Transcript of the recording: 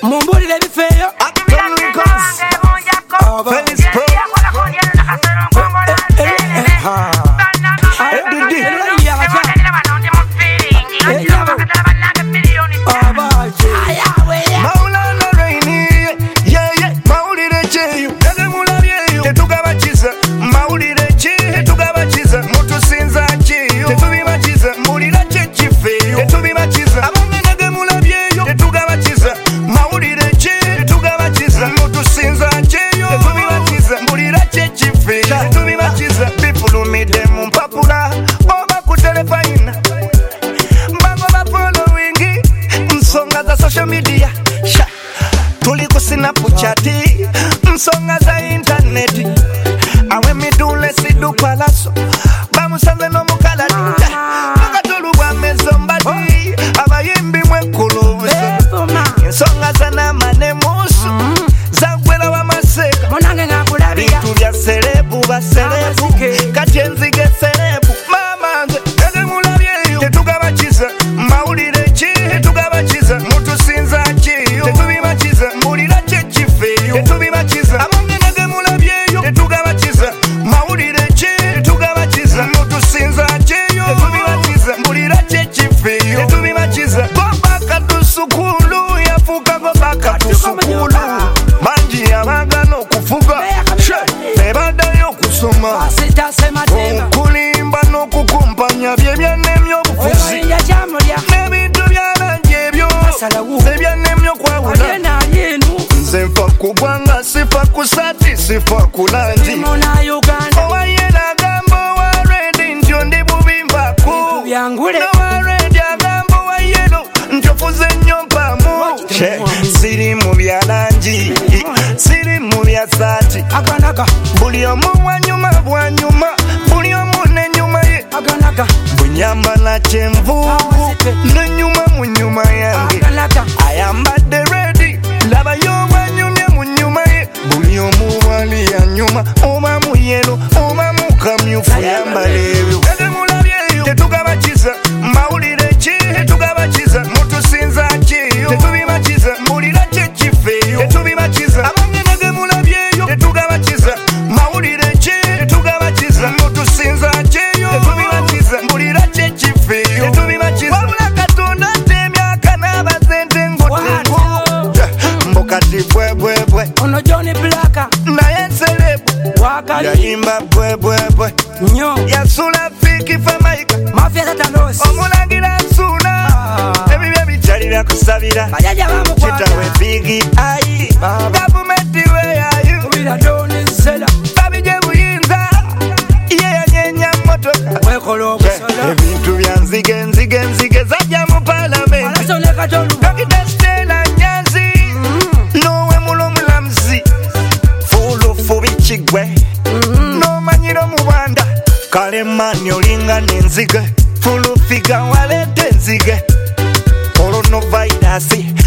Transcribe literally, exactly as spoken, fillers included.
mumbulire bifeyo Snapchat, msonga za internet. Awe midule sidu palaso, bamusanze no mukaladi. Mukatulu bwa mezombadi, abayimbi mwekulubuzi. Nsonga za namane musu, zagwela wa maseka. Bitu bya selebu ba selebu, kati enzige selebu. Mama nze, ege mulabyeyo, tetugabakiza. Mawulire ki, tetugabakiza. Mutu sinza ki, tetubibakiza. Mulira tetubibakiza amangene mulabyeyo tetugabakiza mawulire ki tetugabakiza mutusinza kyeyo tetubibakiza mbulira kyekifeeyo tetubibakiza baka tusukulu yafuuka baka tusukulu mangi abagana okufuga ebaddayo okusoma okulimba n'okukumpanya byebyannemya obufuzi n'ebintu byalangi ebyo ebyannemya okwawula nfa kubwanga sifa kusati sifa kulanji owayera agambo wa redi ntyo ndi bubimbaku nowa redi agambo wa yelo ntyofuze nnyo mpamu siri mu byalanji siri mu byasati buli omu bwanyuma bwanyuma buli omu n'ennyuma ye bunyambala kyenvuvu n'ennyuma mu nnyuma yange ayambadde redi labayo buli omuwali yanyuma oba muyelo oba mukamyufu yambala ebyo tetemulabyeyo tetugabakiza mawulire ki tetugabakiza mutusinza ki tetubibakiza mbulira kyekifeeyo tetubibakiza abangene ge mulabyeyo tetugabakiza mawulire ki tetugabakiza mutusinza ki tetubibakiza mbulira kyekifeeyo tetubibakiza wabula katonda temyaka n'abazente ngotengo mbokati bwebwebwe ono Johnny Blacka naye selebu wakali yayimba bwebwebwe nyo yasula fiki famaika mafia tatanos omulagira nsuna ebibye bikyalira kusabira kitawe bigi ayi gavumenti we yayu kubira doni zela babije buyinza iye yanyenya motoka wekola obusola ebintu bya nzige nzige nzige zajja mu palamenti dokita Stella Nyanzi nowe mulomulamuzi fulufu bichigwe nomanyiro mubanda kale mani olinga n'enzige fulufiga walete enzige coronavirus